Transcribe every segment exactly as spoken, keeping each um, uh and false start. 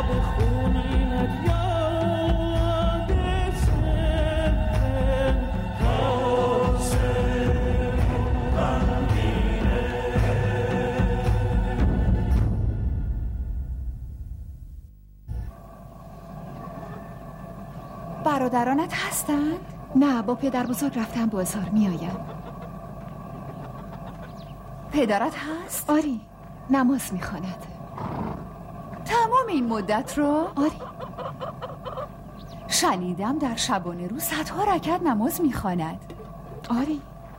برادرانت هستند؟ نه، با پدر بزرگ رفتم بازار، میایم. پدرت هست؟ آری، نماز میخواند. تمام این مدت رو؟ آری. شنیدم در شبانه روز صدها رکعت نماز میخواند. آری.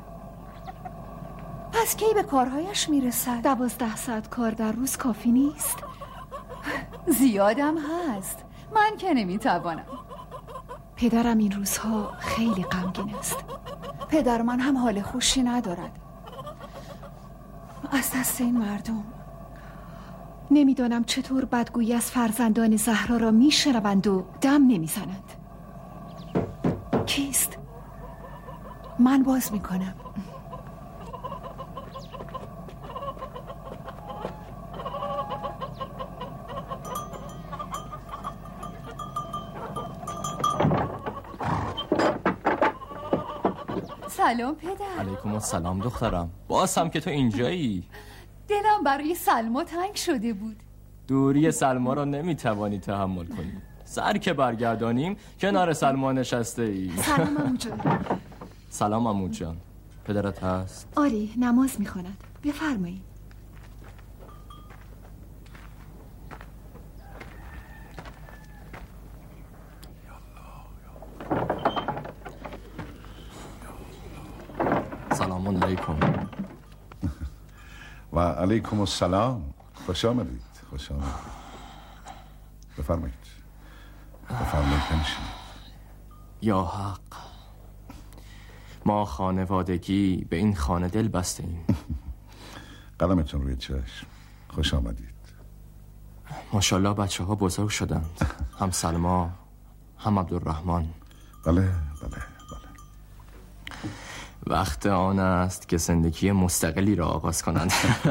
پس کی به کارهایش میرسد؟ دوازده ساعت کار در روز کافی نیست؟ زیادم هست، من که نمیتوانم. پدرم این روزها خیلی غمگین است. پدر من هم حال خوشی ندارد از دست این مردم. نمیدانم چطور بدگویی از فرزندان زهرا را میشنوند و دم نمیزنند. کیست؟ من باز میکنم. سلام پدر. علیکم السلام دخترم. باز هم که تو اینجایی. دلم برای سلما تنگ شده بود. دوری سلما را نمیتوانی تحمل کنی. سر که برگردانیم کنار سلما نشسته ای. سلام عمو جان. سلام عمو جان. پدرت هست؟ آری، نماز میخواند. بفرمایید. سلام علیکم. و علیکم السلام. خوش آمدید. خوش آمدید. بفرمایید. بفرمایید بنشینید. یا حق، ما خانوادگی به این خانه دل بسته ایم. قلمتون روی چشم. خوش آمدید. ماشاءالله بچه ها بزرگ شدند. هم سلما هم عبدالرحمن. بله بله بله. وقت آن است که زندگی مستقلی را آغاز کنند.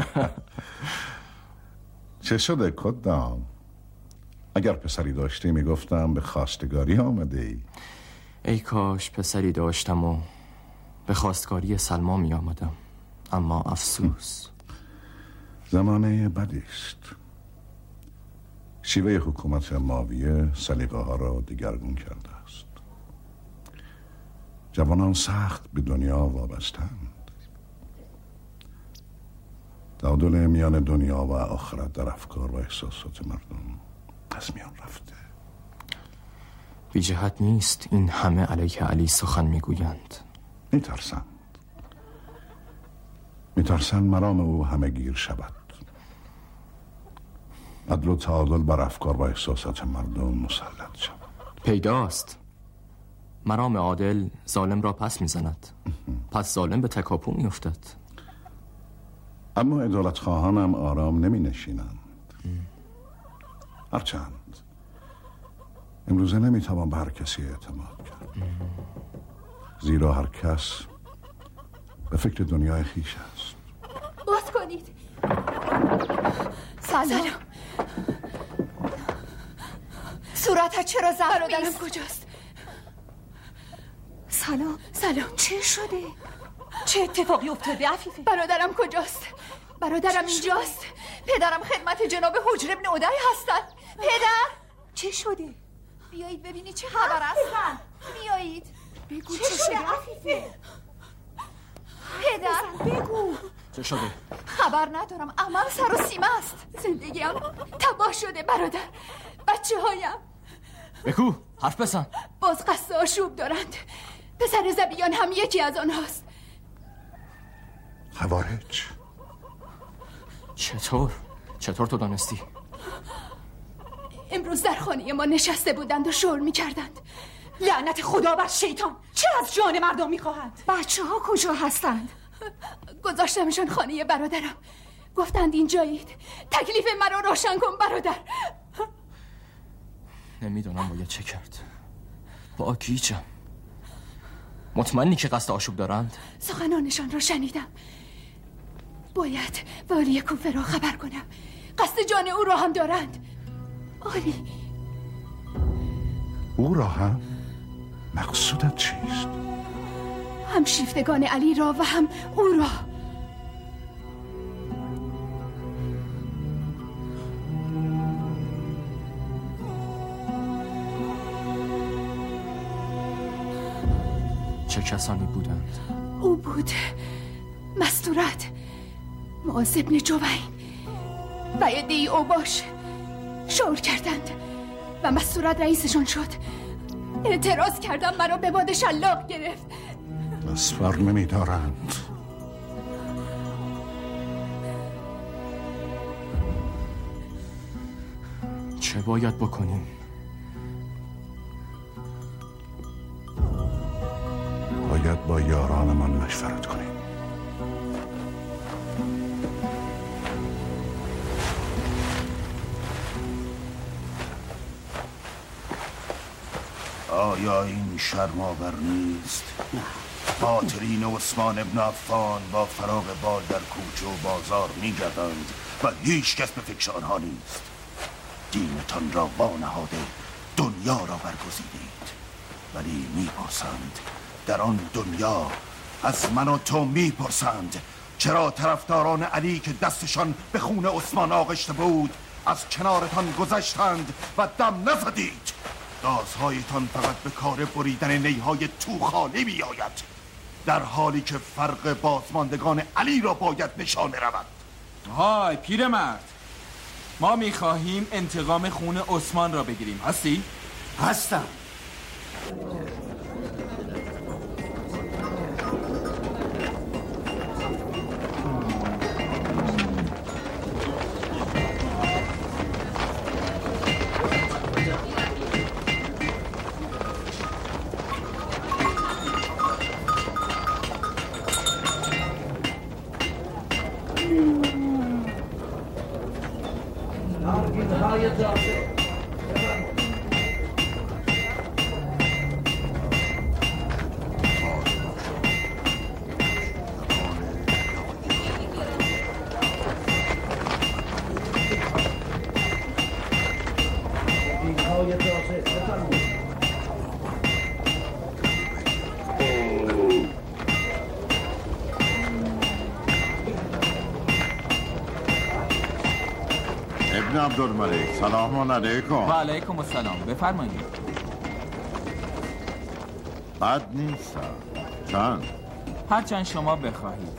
چه شده کدام؟ اگر پسری داشتی میگفتم به خواستگاری آمده ای. ای کاش پسری داشتم و به خواستگاری سلما می آمدم. اما افسوس، زمانه بدی است. شیوه حکومت ماویه سلیقه ها را دگرگون کرده است. جوانان سخت به دنیا وابستند. تعادل میان دنیا و آخرت در افکار و احساسات مردم از میان رفته. بی جهت نیست این همه علیه علی سخن میگویند. میترسند میترسند مرام او همه گیر شود. عدل و تعادل بر افکار و احساسات مردم مسلط شود. پیداست مرام عادل ظالم را پس میزند. پس ظالم به تکاپو میافتد. اما عدالت خواهانم آرام نمی نشینند. هرچند امروزه نمی توان به هر کسی اعتماد کرد. زیرا هر کس به فکر دنیای خیش است. باز کنید. سلام, سلام. صورتت چرا زخمی است؟ کجاست؟ سلام. سلام. چه شده؟ چه اتفاقی افتاده عفیفه؟ برادرم کجاست؟ برادرم اینجاست. پدرم خدمت جناب حجر ابن عدی هستند. پدر چه شده؟ بیایید ببینی چه خبر است. بیایید. بگو چه شده عفیفه؟ پدر بگو چه شده؟ خبر ندارم، عمم سر و سیمه است. زندگیم تباه شده برادر. بچه هایم بگو، حرف بزن. باز قصد آشوب دارند. پسر زبیان هم یکی از آنهاست. خوارج؟ چطور؟ چطور تو دانستی؟ امروز در خانه ما نشسته بودند و شور می کردند. لعنت خدا بر شیطان. چه از جان مردم می خواهند؟ بچه ها کجا هستند؟ گذاشتمشان خانه برادرم. گفتند اینجایید. تکلیف مرا روشن کن برادر. نمیدونم باید چه کرد. با گیجم. مطمئنی که قصد آشوب دارند؟ سخنانشان را شنیدم. باید والی کوفه را خبر کنم. قصد جان او را هم دارند. آری. او را هم؟ مقصودت چیست؟ هم شیفتگان علی را و هم او را. چه کسانی بودند؟ او بود مستورت، معاذ ابن جبین و عده‌ای اوباش شعور کردند و مستورت رئیسشون شد. اعتراض کردم، مرا به باد شلاق گرفت. بس بر نمی دارند. چه باید بکنیم؟ باید با یارانمان مشورت کنیم. آیا این شرم‌آور نیست؟ قاطرین عثمان ابن عفان با فراغ بال در کوچه و بازار می‌گردند و هیچ کس به فکر آنها نیست. دینتان را وانهاده دنیا را برگزیدید، ولی می‌پرسند در آن دنیا از من و تو می‌پرسند چرا طرفداران علی که دستشان به خون عثمان آغشته بود از کنارتان گذشتند و دم نزدید؟ دازهایتان فقط به کار بریدن نیهای توخالی می آید، در حالی که فرق بازماندگان علی را باید نشانه رود. های پیرمرد، ما می خواهیم انتقام خون عثمان را بگیریم. هستی؟ هستم. ابن عبدالملک، سلام علیکم. و علیکم السلام. بفرمایید. بد نیست. چند؟ هرچند شما بخواهید.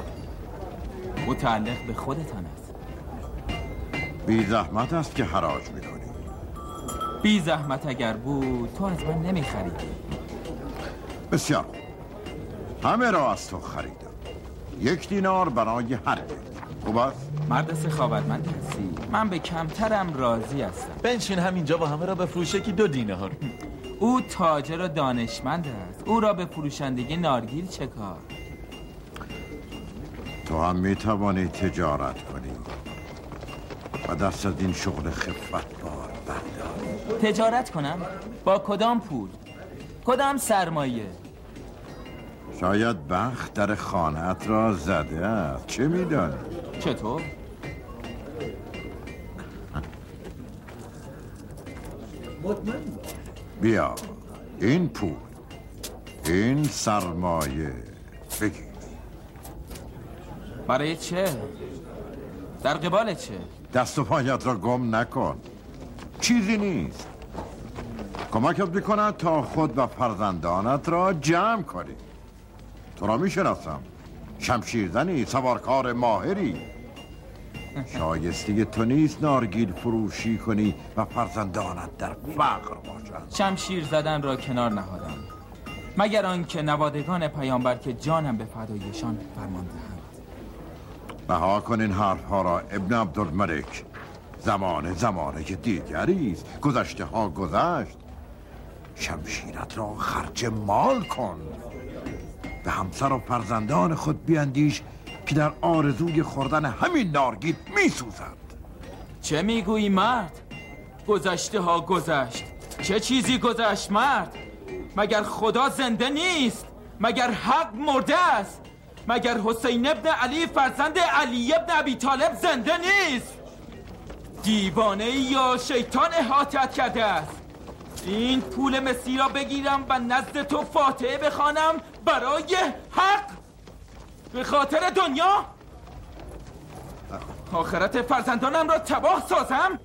متعلق به خودتان است. بی زحمت است که حراج میکنی. بی زحمت اگر بود تو از من نمیخریدی. بسیار همه را از تو خریدم. یک دینار برای هر یک. خوب است؟ مرد سخاوتمندی هستی. من به کمترم راضی هستم. بنشین همینجا و همه را بفروشه که دو دینار. او تاجر و دانشمند است. او را به فروشندگی نارگیل چه کار؟ تو هم میتوانی تجارت کنی و دست از این شغل خفت بار بردار. تجارت کنم؟ با کدام پول؟ کدام سرمایه؟ شاید بخت در خانه‌ات را زده است. چه میدانی؟ چطور؟ بیا این پول، این سرمایه بگیر. برای چه؟ در قبال چه؟ دست و پایت را گم نکن. چیزی نیست. کمکت میکند تا خود و فرزندانت را جمع کنی. تو را میشناسم. شمشیرزنی، سوارکار ماهری. شایسته تو نیست نارگیل فروشی کنی و فرزندانت در فقر باشند. شمشیر زدن را کنار نهادم، مگر آنکه نوادگان پیامبر که جانم به فدایشان فرمان دهند. رها کن این حرفها را ابن عبدالملک. زمان زمانه که دیگری است. گذشته ها گذشت. شمشیرت را خرج مال کن. به همسر و فرزندان خود بیندیش که در آرزوی خوردن همین نارگیل میسوزند. چه میگویی مرد؟ گذشته ها گذشت. چه چیزی گذشت مرد؟ مگر خدا زنده نیست؟ مگر حق مرده است؟ مگر حسین ابن علی فرزند علی ابن ابی طالب زنده نیست؟ دیوانه یا شیطان احاطت کرده است. این پول مسی را بگیرم و نزد تو فاتحه بخوانم برای حق، به خاطر دنیا، آخرت فرزندانم را تباه سازم.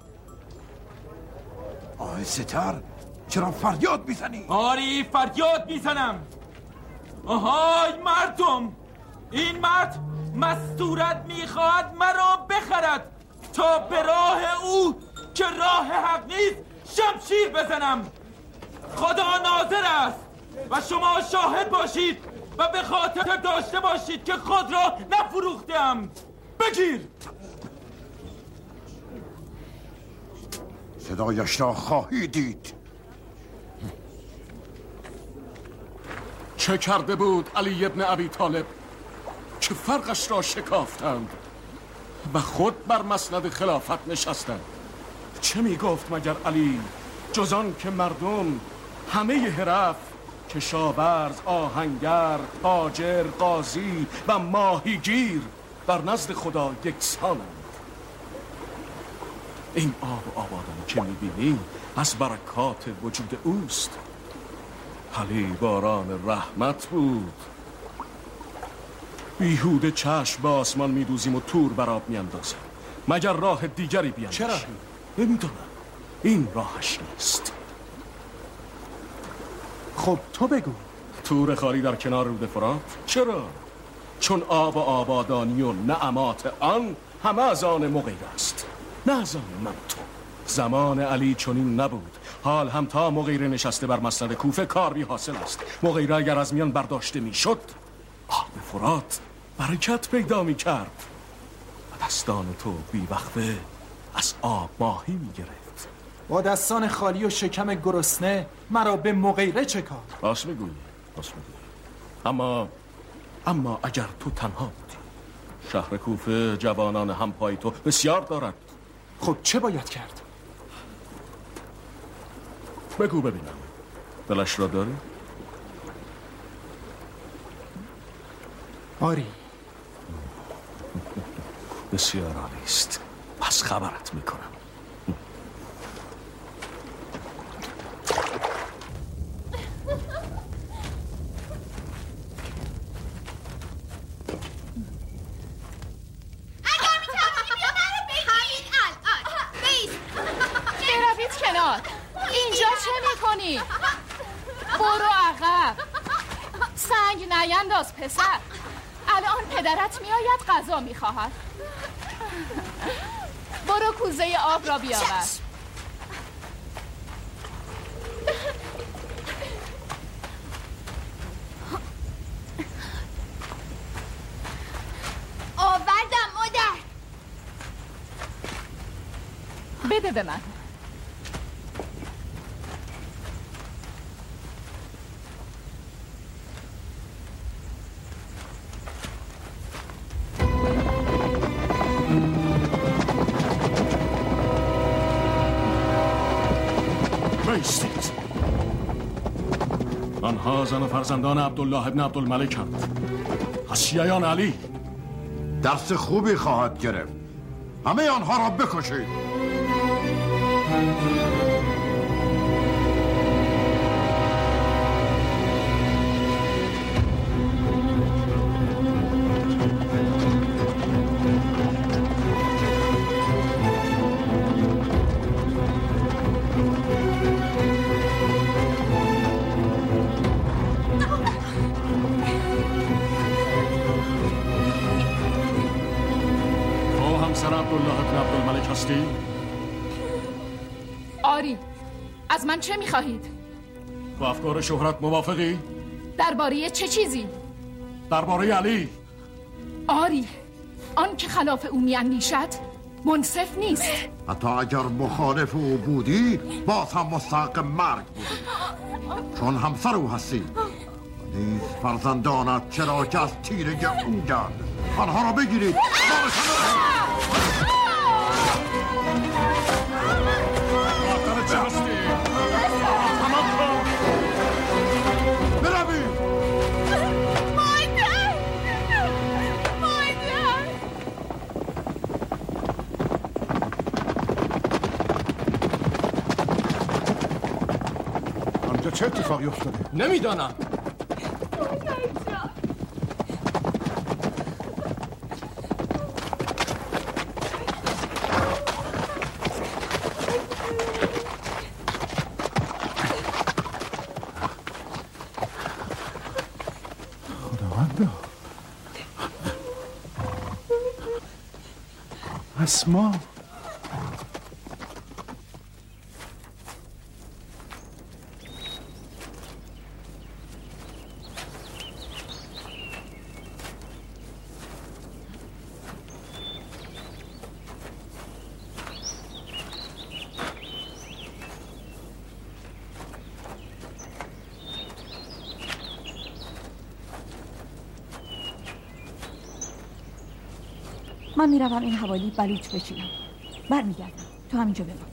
آهسته تر، چرا فریاد میزنی؟ آری فریاد میزنم. آهای مردم، این مرد مستورت میخواهد مرا بخرد تا به راه او که راه حق نیست شمشیر بزنم. خدا ناظر است و شما شاهد باشید و به خاطر داشته باشید که خود را نفروختم. بگیر. صدایش را خواهی دید. چه کرده بود علی ابن ابی طالب که فرقش را شکافتند و خود بر مسند خلافت نشستند؟ چه می گفت مگر علی جز آن که مردم همه حرف، کشاورز، آهنگر، تاجر، قاضی و ماهیگیر در نزد خدا یکسانند؟ این آب و آبادانی که می‌بینی از برکات وجود اوست. علی باران رحمت بود. بیهوده چشم به آسمان می‌دوزیم و تور بر آب می‌اندازیم مگر راه دیگری بیان؟ چرا؟ نمی‌دونم، این راهش نیست. خب تو بگو. تور خالی در کنار رود فرات؟ چرا؟ چون آب و آبادانی و نعمات آن همه از آن مغیر است، نه از آن من تو. زمان علی چنین نبود. حال هم تا مغیره نشسته بر مسند کوفه کار بی حاصل است. مغیره اگر از میان برداشته میشد آب فرات برکت پیدا می کرد و دستان تو بی وقفه از آب ماهی می گرفت. با دستان خالی و شکم گرسنه مرا به مغیره چه کار؟ راست میگویی، راست میگویی. اما اما اگر تو تنها بودی، شهر کوفه جوانان همپای تو بسیار دارد. خب چه باید کرد؟ بگو ببینم، دلش را داری؟ آری. بسیار عالی است. پس خبرت میکنم. اگر میتوانی بیا برو بگیر الان. بیست. بروید کنار. اینجا چه میکنی؟ برو عقب. سنگ نینداز پسر. الان پدرت میآید غذا میخواهد. برو کوزه آب را بیاور. آوردم مادر. بده به من. بایستید. آنها زن و فرزندان عبدالله ابن عبدالملکند، از شیعیان علی. درس خوبی خواهد گرفت. همه آنها را بکشید. آری. از من چه میخواهید؟ با افکار شهرت موافقی؟ درباره چه چیزی؟ درباره علی. آری، آن که خلاف او میاندیشد منصف نیست. حتی اگر مخالف او بودی باز هم مستحق مرگ بودی، چون همسر او هستی. نیز فرزندانت چرا که از تیرگی او گرد. آنها را بگیرید. چه اتفاقی افتاده؟ نمیدانم. اسما من میروم این حوالی بلوط بچینم، برمیگردم. تو همینجا بمان.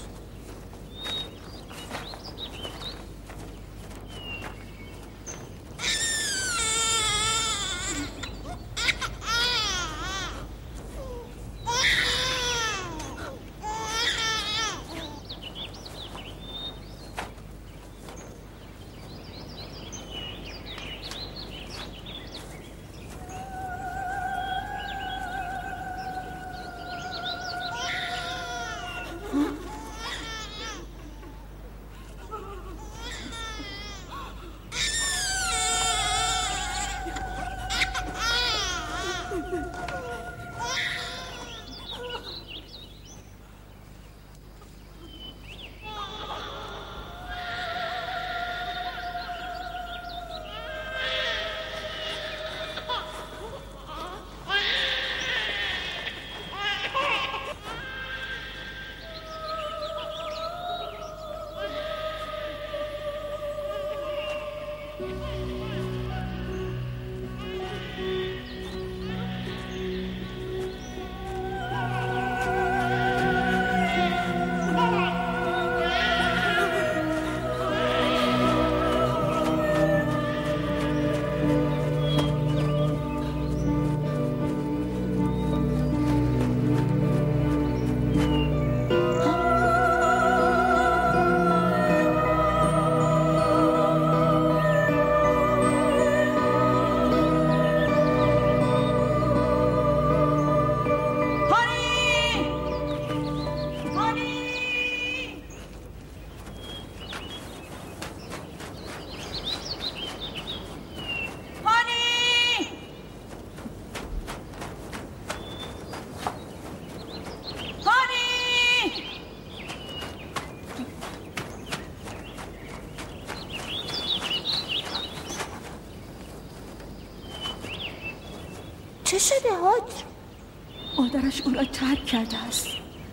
چه شده هاج؟ مادرش او را ترک کرده است.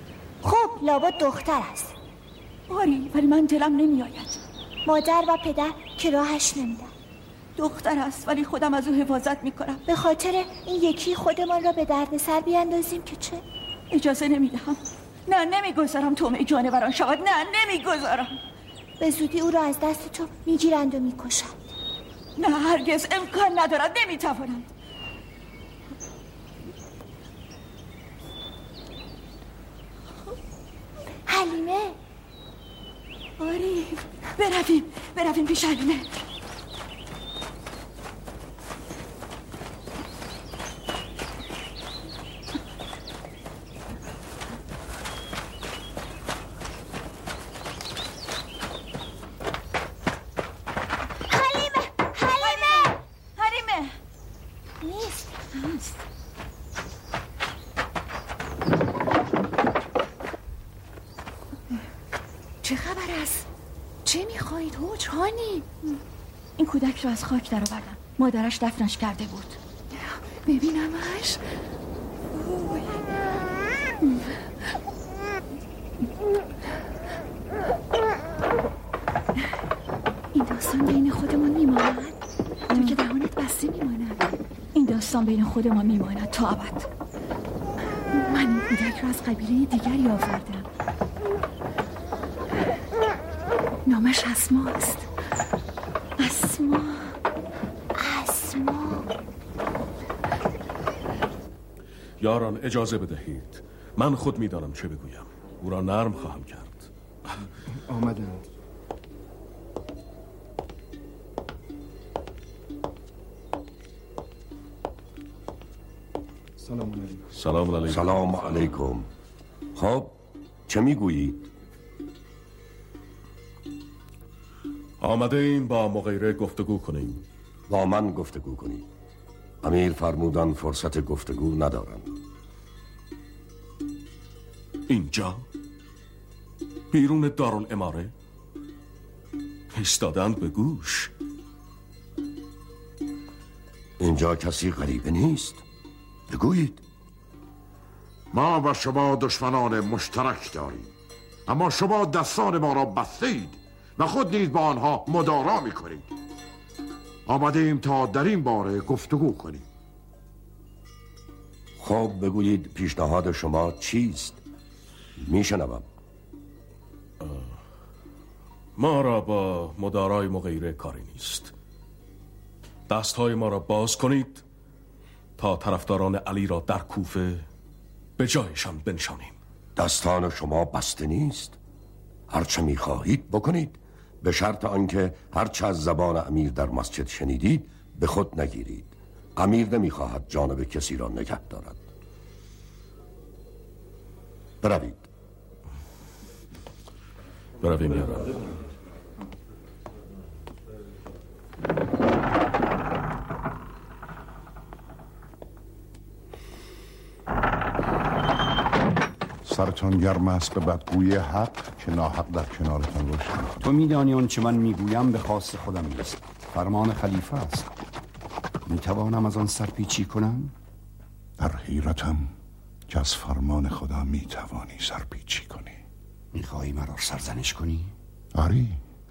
خب لابد دختر است. آری، ولی من دلم نمی آید. مادر و پدر که راهش نمیدن. دختر است ولی خودم از او حفاظت می کنم. به خاطر این یکی خودمان را به درد سر بیاندازیم که چه؟ اجازه نمی دهم. نه نمیگذارم طمع جانوران شود. نه نمیگذارم. به زودی او را از دست تو میگیرند و میکشند. نه هرگز امکان ندارد. نمیتوانند. حلیمه. آری برویم برویم پیش حلیمه. این کودک رو از خاک در آوردم. مادرش دفنش کرده بود. ببینمش. این داستان بین خودمان میماند. تو که دهانت بسته میماند. این داستان بین خودمان میماند تا ابد. من این کودک رو از قبیله دیگری آوردم. نامش اسماست. اسما. اسما. یاران اجازه بدهید. من خود میدانم چه بگویم. او را نرم خواهم کرد. آمدند. سلام علیکم. سلام علیکم. سلام علیکم. خب چه میگویید؟ آمده ایم با مغیره گفتگو کنیم. با من گفتگو کنید. امیر فرمودن فرصت گفتگو ندارند. اینجا بیرون دارالاماره ایستادند به گوش. اینجا کسی غریبه نیست. بگویید. ما و شما دشمنان مشترک داریم، اما شما دستان ما را بستید و خود نیز با آنها مدارا می‌کنید. آمده ایم تا در این باره گفتگو کنیم. خب بگویید پیشنهاد شما چیست؟ میشنوم. ما را با مدارای مغیره کاری نیست. دستهای ما را باز کنید تا طرفداران علی را در کوفه به جایشان بنشانیم. دستان شما بسته نیست. هرچه میخواهید بکنید، به شرط آنکه هرچه از زبان امیر در مسجد شنیدید به خود نگیرید. امیر نمیخواهد جانب کسی را نگه دارد. بروید. برویم یارم. سرتان گرم است به بدگویی حق که ناحق در کنارتان روشن. تو میدانی آن چه من میگویم به خواست خودم نیست، فرمان خلیفه است. میتوانم از آن سرپیچی کنم؟ در حیرتم که از فرمان خدا میتوانی سرپیچی کنی. میخواهی مرا سرزنش کنی؟ آری،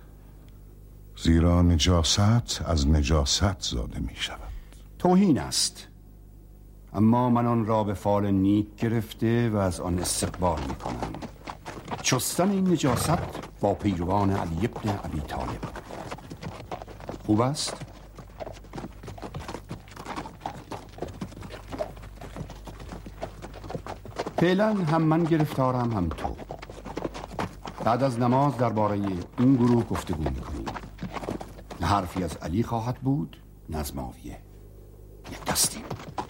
زیرا نجاست از نجاست زاده میشود. توهین است، اما من آن را به فال نیک گرفته و از آن استقبال میکنم. شستن این نجاست با پیروان علی ابن ابی طالب خوب است؟ فعلا هم من گرفتارم هم تو. بعد از نماز درباره این گروه گفتگو میکنیم. نه حرفی از علی خواهد بود نه از معاویه. یک دستیم.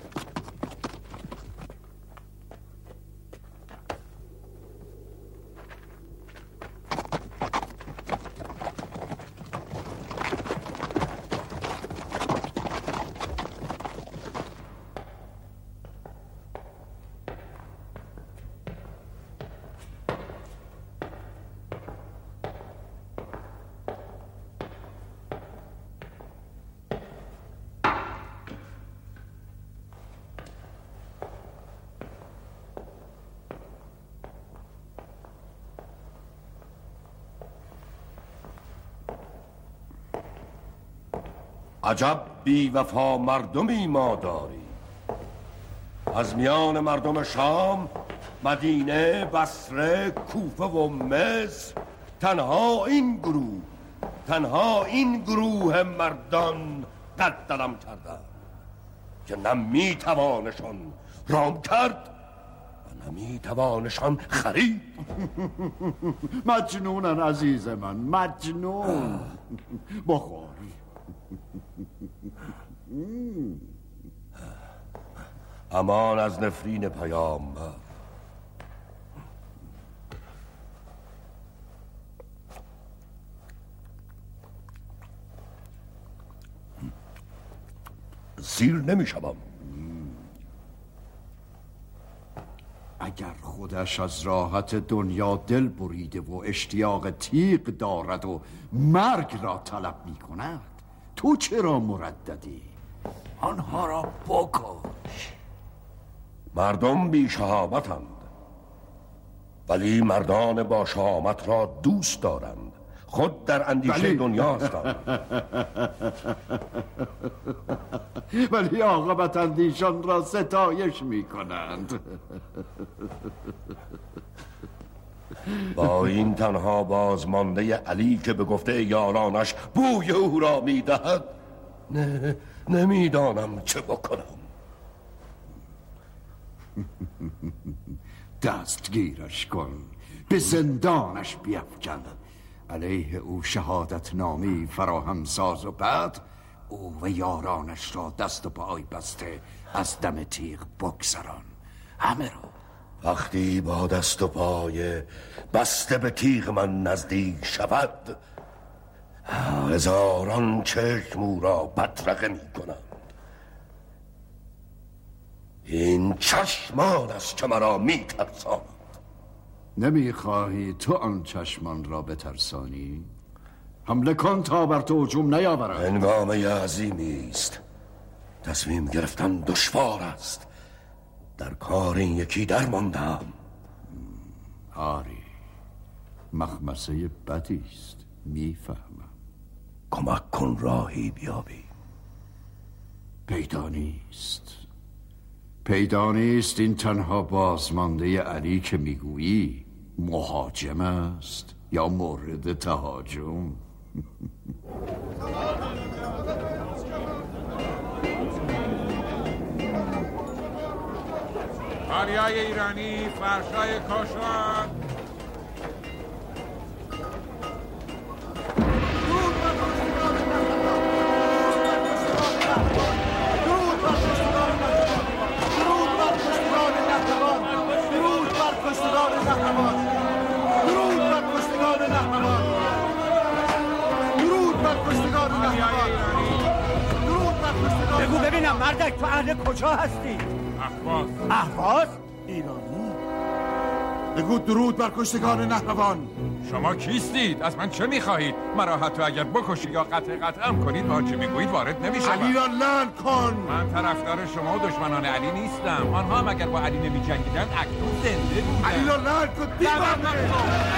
عجب بی وفا مردمی ما داری. از میان مردم شام، مدینه، بصره، کوفه و مصر تنها این گروه تنها این گروه مردان قدرم کرده که نه میتوانشان رام کرد و نه میتوانشان خرید. مجنونن عزیز من، مجنون. بخور. امان از نفرین پیامبر. سیر نمیشم. اگر خودش از راحت دنیا دل بریده و اشتیاق تیغ دارد و مرگ را طلب می کند، تو چرا مرددی؟ آنها را بکش. مردم بی شهامتند، ولی مردان با شهامت را دوست دارند. خود در اندیشه بلی. دنیا هستند. ولی عاقبت اندیشان را ستایش می کنند. با این تنها بازمانده علی که به گفته یارانش بوی او را می دهد، نه نمیدانم چه بکنم. دستگیرش کن، به زندانش بیفکن، علیه او شهادت نامی فراهم ساز و بعد او و یارانش را دست و پای بسته از دم تیغ بگذران. همه را. وقتی با دست و پای بسته به تیغ من نزدیک شود، هزاران چشم او را بدرقه می کنند. این چشمان است که مرا می ترساند. نمی خواهی تو آن چشمان را بترسانی؟ حمله کن تا بر تو هجوم نیاورند. هنگامه عظیمی است، تصمیم گرفتن دشوار است. در کار این یکی در ماندم. آری، مخمسه بدی است، میفهمم. کمک کن راهی بیابی. پیدا نیست، پیدا نیست. این تنها بازمانده علی که میگویی مهاجم است یا مورد تهاجم؟ آریای ایرانی، فرشای کاشان. بگو ببینم مردک، تو اهل کجا هستی؟ اهواز. اهواز؟ ایرانی؟ بگو درود بر کشتگان نهروان. شما کیستید؟ از من چه میخواهید؟ مرا حتی اگر بکشید یا قطع قطعم کنید با چه میگویید وارد نمیشم. علی را لعن کن. من طرفدار شما و دشمنان علی نیستم. آنها هم اگر با علی نمی جنگیدن اکنون زنده بودن. علی را لعن کن. دیوانه.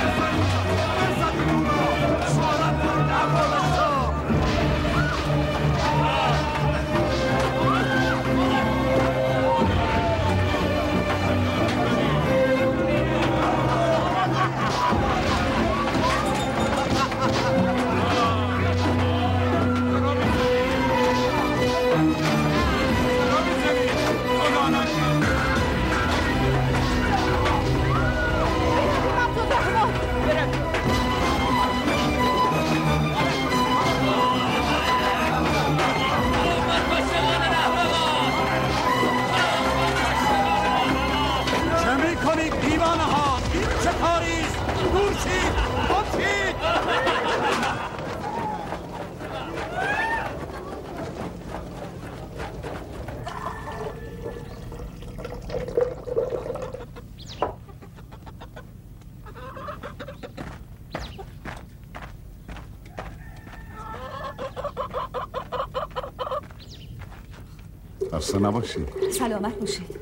خسته نباشید. سلامت باشید.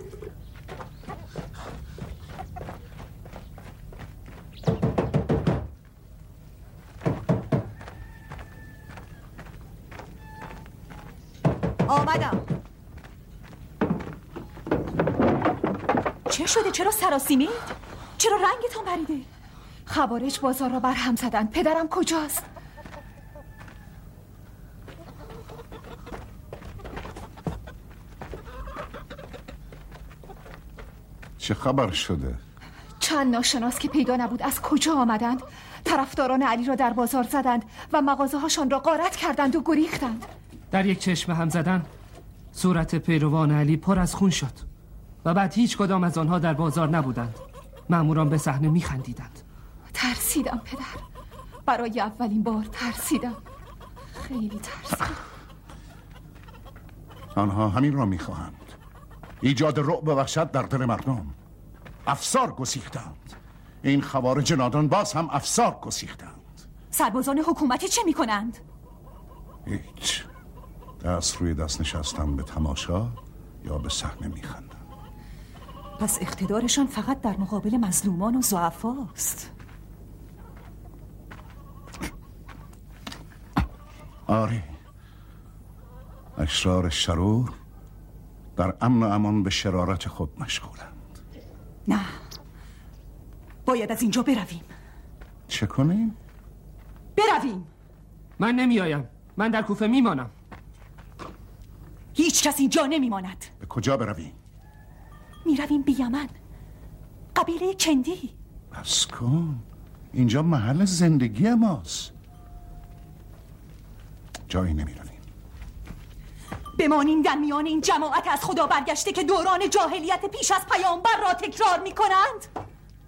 آمدم. چه شده؟ چرا سراسیمید؟ چرا رنگتان پریده؟ خوارج بازار را برهم زدن. پدرم کجاست؟ چه خبر شده؟ چند ناشناس که پیدا نبود از کجا آمدند، طرفداران علی را در بازار زدند و مغازه هاشان را غارت کردند و گریختند. در یک چشم هم زدن صورت پیروان علی پر از خون شد و بعد هیچ کدام از آنها در بازار نبودند. مأموران به صحنه می‌خندیدند. ترسیدم پدر، برای اولین بار ترسیدم، خیلی ترسیدم. آنها همین را می‌خواهند، ایجاد رعب و وحشت در دل مردم. افسار گسیختند. این خوارج نادان باز هم افسار گسیختند. سربازان حکومتی چه میکنند؟ هیچ. دست روی دست نشستن به تماشا یا به صحنه میخندند. پس اقتدارشان فقط در مقابل مظلومان و ضعفاست. آری، اشرار شرور در امن و امان به شرارت خود مشغولند. نه، باید از اینجا برویم. چه کنیم؟ برویم. من نمیایم. من در کوفه میمانم. هیچ کس اینجا نمیماند. به کجا برویم؟ میرویم به یمن، قبیله کندی. بس کن، اینجا محل زندگی ماست. جایی نمیرویم. بمانیم در میان این جماعت از خدا برگشته که دوران جاهلیت پیش از پیامبر را تکرار می کنند؟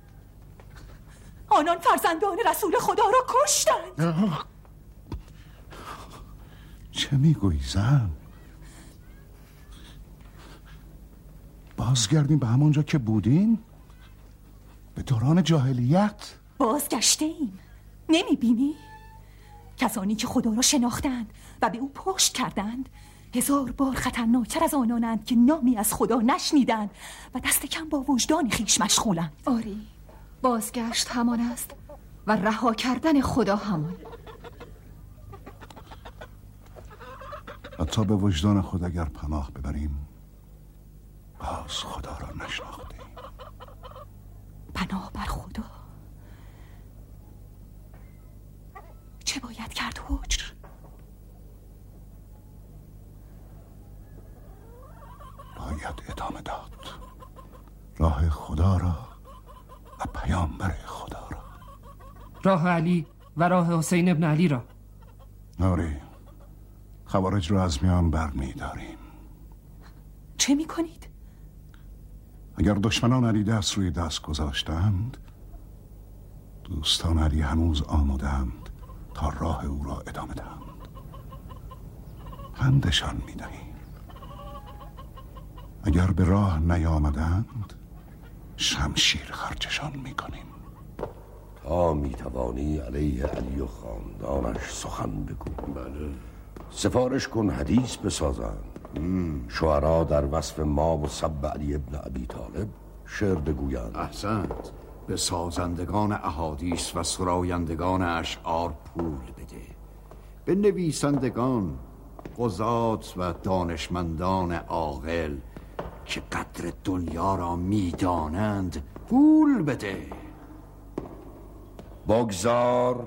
آنان فرزندان رسول خدا را کشتند. چه میگویی زن؟ بازگردیم به همانجا که بودیم؟ به دوران جاهلیت؟ بازگشته ایم. نمی بینی؟ کسانی که خدا را شناختند و به او پشت کردند هزار بار خطرناکتر از آنانند که نامی از خدا نشنیدند و دست کم با وجدان خیش مشغولند. آری، بازگشت همان است و رها کردن خدا همان. حتی به وجدان خود اگر پناه ببریم باز خدا را نشناختیم. پناه بر خدا. چه باید کرد حجر؟ باید ادامه داد راه خدا را و پیامبر خدا را. راه علی و راه حسین ابن علی را. آری، خوارج را از میان بر می داریم. چه می کنید؟ اگر دشمنان علی دست روی دست گذاشتند، دوستان علی هنوز آمدند تا راه او را ادامه دهند. پندشان می دهیم. اگر به راه نیامدند شمشیر خرجشان می کنیم. تا می توانی علیه علی و خاندانش سخن بگو. بله. سفارش کن حدیث بسازند. شعرا در وصف ما و سب علی ابن ابی طالب شعر بگویند. احسنت. به سازندگان احادیث و سرایندگان اشعار پول بده. به نویسندگان، قضات و دانشمندان عاقل که قدر دنیا را میدانند پول بده. بگذار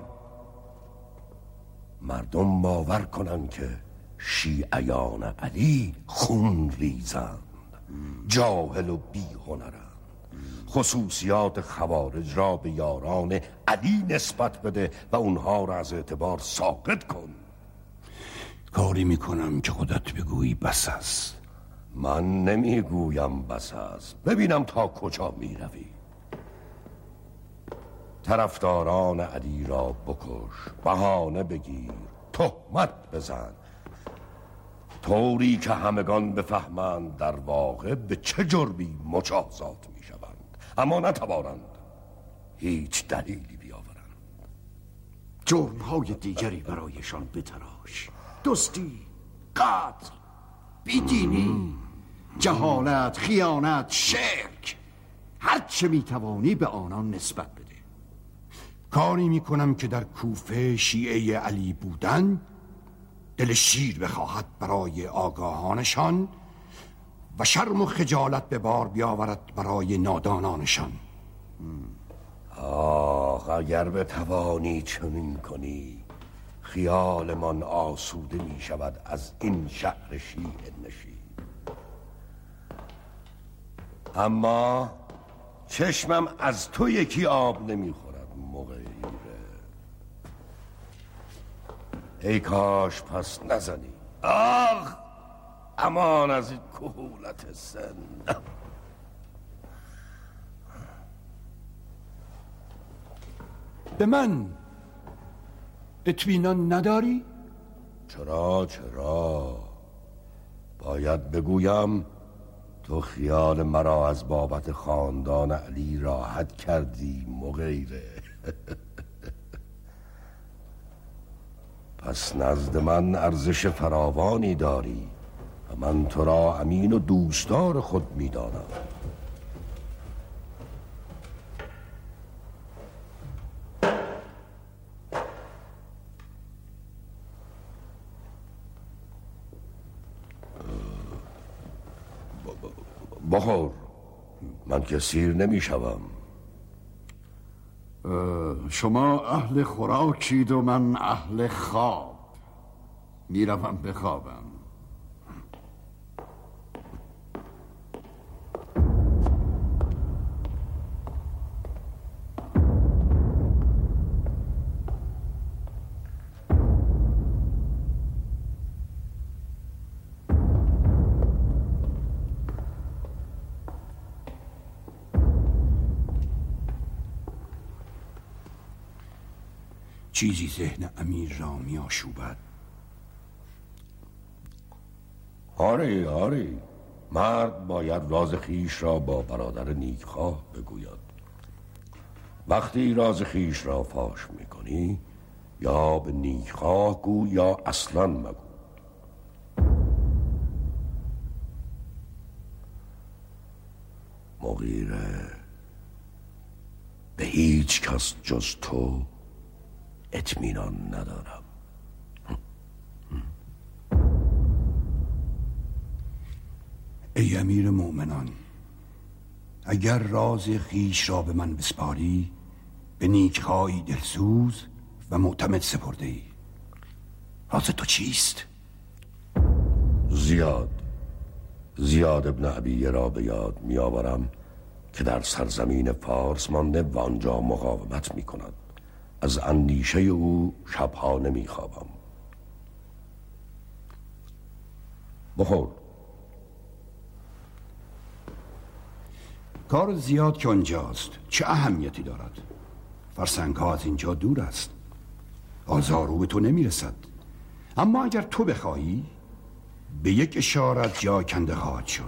مردم باور کنند که شیعیان علی خون ریزند، جاهل و بی هنرند. خصوصیات خوارج را به یاران علی نسبت بده و اونها را از اعتبار ساقط کن. کاری میکنم که خودت بگویی بس است. من نمیگویم بس است. ببینم تا کجا میروی. طرفداران علی را بکش، بهانه بگیر، تهمت بزن، طوری که همگان بفهمند در واقع به چه جرمی مجازات می شوند، اما نتوانند هیچ دلیلی بیاورند. جرمهای دیگری برایشان بتراش. دزدی، قتل، بیدینی، جهالت، خیانت، شرک، هر چه میتوانی به آنان نسبت بده. کاری میکنم که در کوفه شیعه علی بودن دل شیر بخواهد برای آگاهانشان و شرم و خجالت به بار بیاورد برای نادانانشان. آه، اگر بتوانی چنین کنی خیالمان آسوده می شود از این شهر شیعه نشین. اما چشمم از تو یکی آب نمی خورد مغیره. ای کاش پس نزنی. آخ، امان از این کهولت سن. به من اطمینان نداری؟ چرا چرا باید بگویم تو خیال مرا از بابت خاندان علی راحت کردی مغیره. پس نزد من ارزش فراوانی داری و من تو را امین و دوستدار خود می‌دانم. بخور، من که سیر نمی شوم. شما اهل خوراکید و من اهل خواب. میروم بخوابم. چیزی ذهن امیر را می آشوبد. آری آری، مرد باید راز خیش را با برادر نیکخواه بگوید. وقتی راز خیش را فاش میکنی یا به نیکخواه گو یا اصلا مگو. مغیره به هیچ کس جز تو اطمینان ندارم. ای امیر مؤمنان، اگر راز خیش را به من بسپاری به نیکخواهی دلسوز و معتمد سپرده ای. راز تو چیست؟ زیاد زیاد ابن ابی را به یاد می آورم که در سرزمین فارس مانده و آنجا مقاومت می کند. از اندیشه او شبها نمی خوابم. بخور. کار زیاد که آنجاست چه اهمیتی دارد؟ فرسنگ ها از اینجا دور است، آزارو به تو نمی رسد. اما اگر تو بخواهی به یک اشارت جا کنده خواهد شد.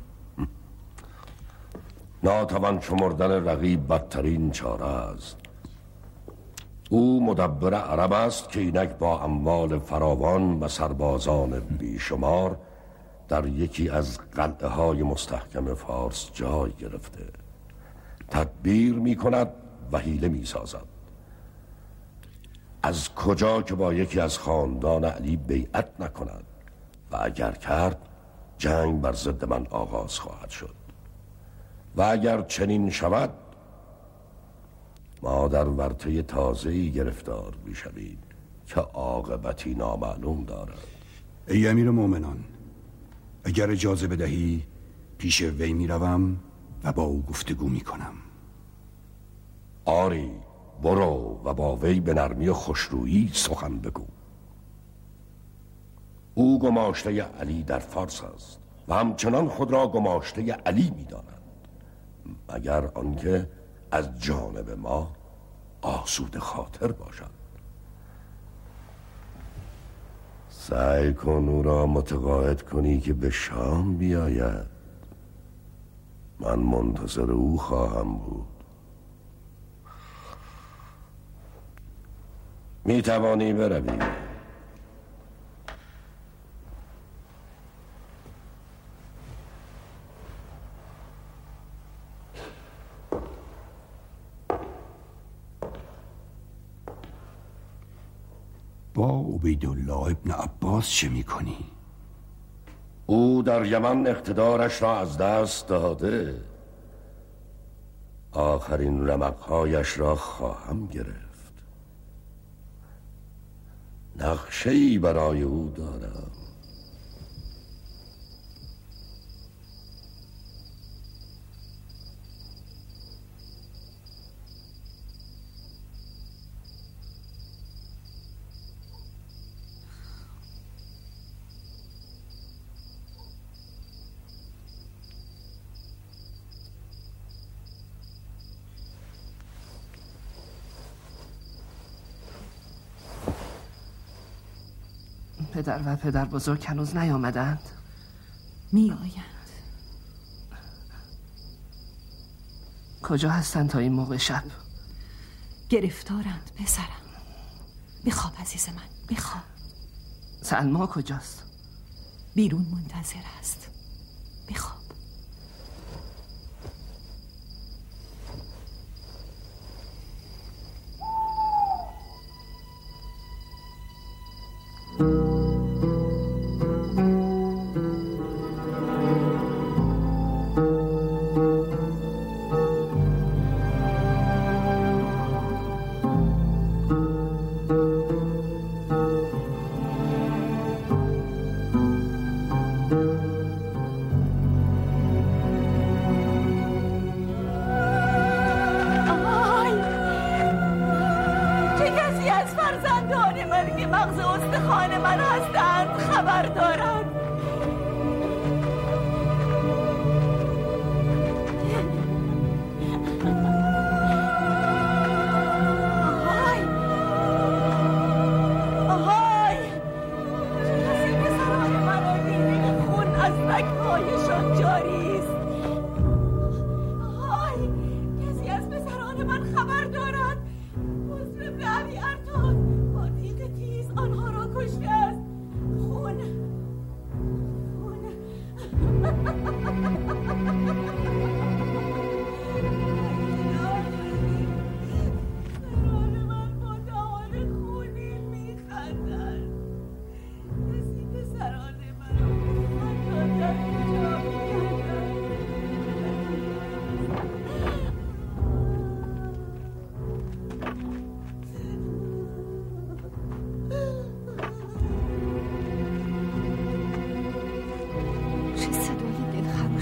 ناتوان شمردن رقیب بدترین چاره است. او مدبر عرب است که اینک با اموال فراوان و سربازان بیشمار در یکی از قلعه های مستحکم فارس جای گرفته. تدبیر می کند و حیله می سازد. از کجا که با یکی از خاندان علی بیعت نکند و اگر کرد جنگ بر ضد من آغاز خواهد شد و اگر چنین شود ما در ورطه تازه‌ای گرفتار می‌شویم که عاقبتی نامعلوم دارد. ای امیر مومنان، اگر اجازه بدهی پیش وی میروم و با او گفتگو میکنم. آری، برو و با وی به نرمی و خوشرویی سخن بگو. او گماشته علی در فارس است و همچنان خود را گماشته علی می‌داند، مگر آنکه از جانب ما آسوده خاطر باشد. سعی کن او را متقاعد کنی که به شام بیاید. من منتظر او خواهم بود. می توانی بروی. با عبیدالله ابن عباس چه میکنی؟ او در یمن اقتدارش را از دست داده. آخرین رمقهایش را خواهم گرفت. نقشه‌ای برای او دارم. پدر و پدر بزرگ هنوز نیامدند؟ می آیند. کجا هستند تا این موقع شب؟ گرفتارند پسرم. بخواب عزیز من، بخواب. سلما کجاست؟ بیرون منتظر است. بخواب.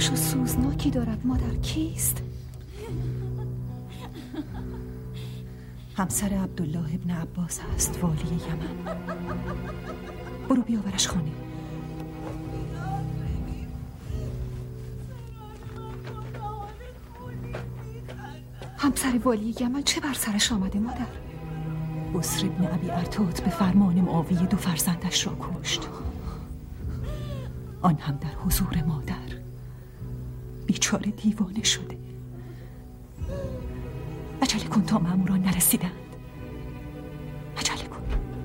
و سوزناکی دارد. مادر کیست؟ همسر عبدالله ابن عباس است، والی یمن. برو بیاورش خانه. همسر والی یمن چه بر سرش آمده مادر؟ بسر ابن ابی ارتاد به فرمان معاویه دو فرزندش را کشت، آن هم در حضور مادر. بیچاره دیوانه شده. عجله کن تا ماموران نرسیدند. عجله کن.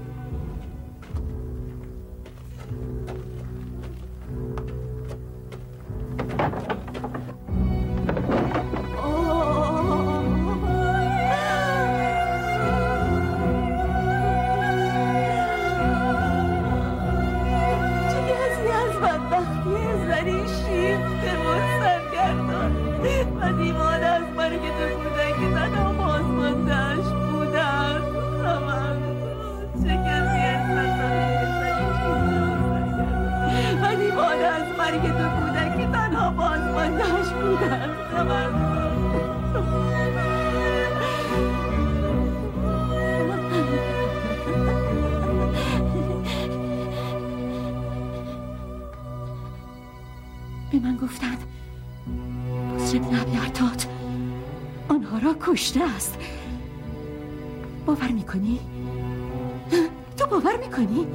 به من گفتند بسر ابن ابی ارتاد آنها را کشته است. باور میکنی؟ تو باور میکنی؟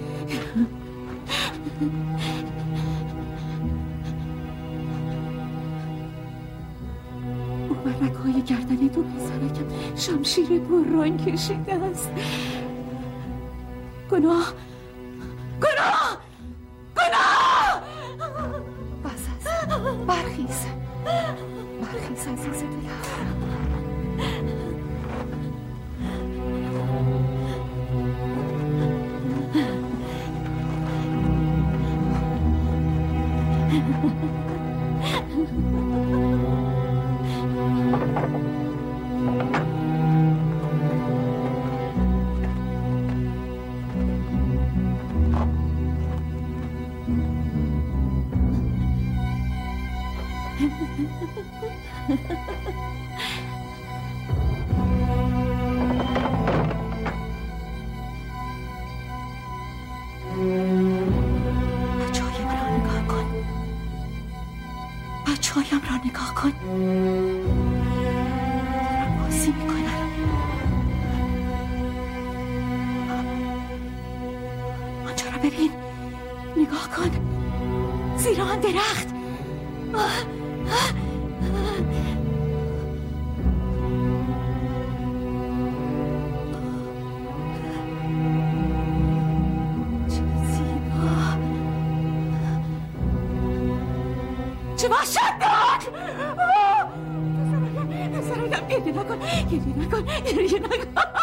او بر رگ‌های گردن دو پسرکم شمشیر بران کشیده است. گناه گناه گناه بس است. برخیز برخیز عزیز دلم. بچه‌هایم را نگاه کن. دارم بازی میکنن. آنجا را ببین. نگاه کن. زیر آن درخت. چه وحشتناک! پسرم، پسرم، گریه نکن، گریه نکن، گریه نکن.